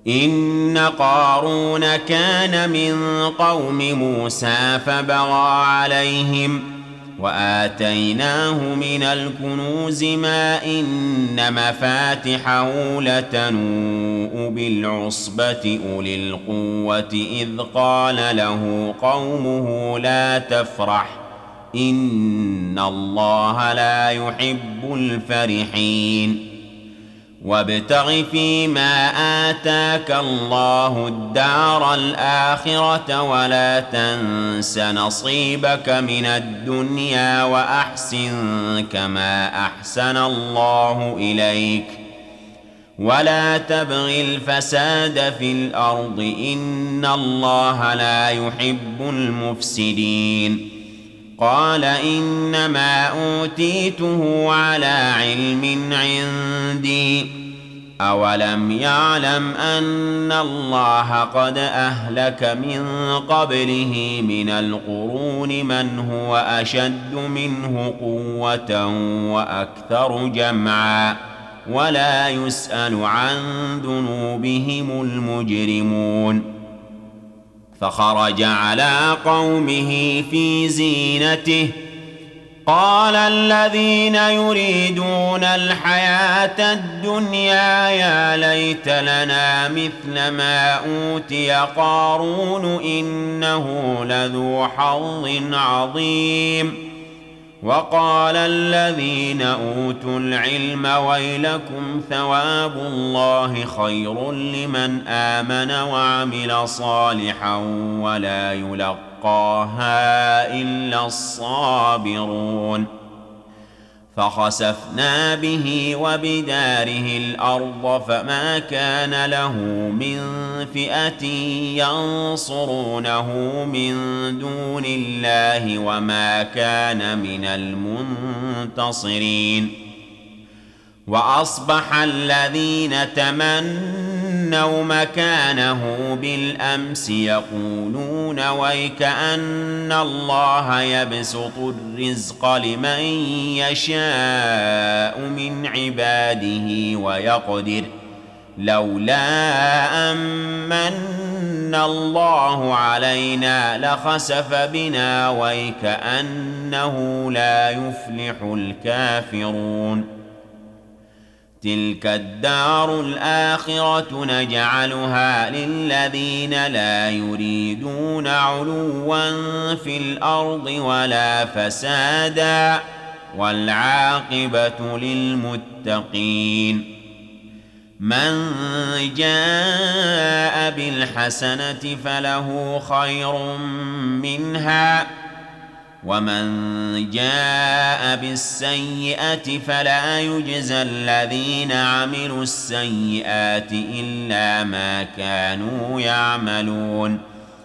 إن قارون كان من قوم موسى فبغى عليهم وآتيناه من الكنوز ما إن مفاتحه لتنوء بالعصبة أولي القوة إذ قال له قومه لا تفرح إن الله لا يحب الفرحين وابتغ فيما آتاك الله الدار الآخرة ولا تنس نصيبك من الدنيا وأحسن كما أحسن الله إليك ولا تبغ الفساد في الأرض إن الله لا يحب المفسدين قال إنما أوتيته على علم عندي أولم يعلم أن الله قد أهلك من قبله من القرون من هو أشد منه قوة وأكثر جمعا ولا يسأل عن ذنوبهم المجرمون فخرج على قومه في زينته قال الذين يريدون الحياة الدنيا يا ليت لنا مثل ما أوتي قارون إنه لذو حظ عظيم وقال الذين أوتوا العلم ويلكم ثواب الله خير لمن آمن وعمل صالحا ولا يلقاها إلا الصابرون فخسفنا به وبداره الأرض فما كان له من فئة ينصرونه من دون الله وما كان من المنتصرين وأصبح الذين تمنوا مكانه بالأمس يقولون ويكأن الله يبسط الرزق لمن يشاء من عباده ويقدر لولا أمن الله علينا لخسف بنا ويكأنه لا يفلح الكافرون تلك الدار الآخرة نجعلها للذين لا يريدون علوا في الأرض ولا فسادا والعاقبة للمتقين من جاء بالحسنة فله خير منها ومن جاء بالسيئة فلا يجزى الذين عملوا السيئات إلا ما كانوا يعملون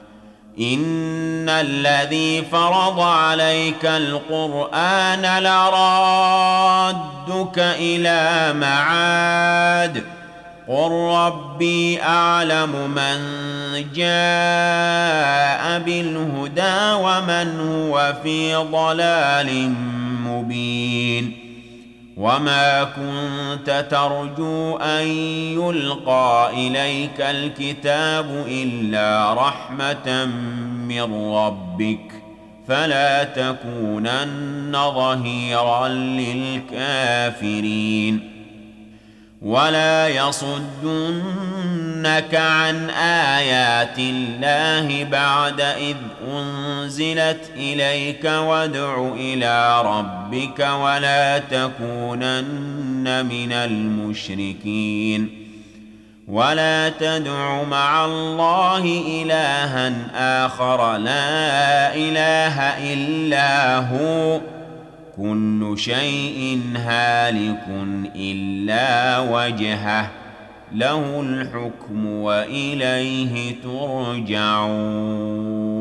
إن الذي فرض عليك القرآن لرادك إلى معاد قل ربي أعلم من جاء بالهدى ومن هو في ضلال مبين وما كنت ترجو أن يلقى إليك الكتاب إلا رحمة من ربك فلا تكونن ظهيرا للكافرين ولا يصدنك عن آيات الله بعد إذ أنزلت إليك وادع إلى ربك ولا تكونن من المشركين ولا تدع مع الله إلها آخر لا إله إلا هو كل شيء هالك إلا وجهه له الحكم وإليه ترجعون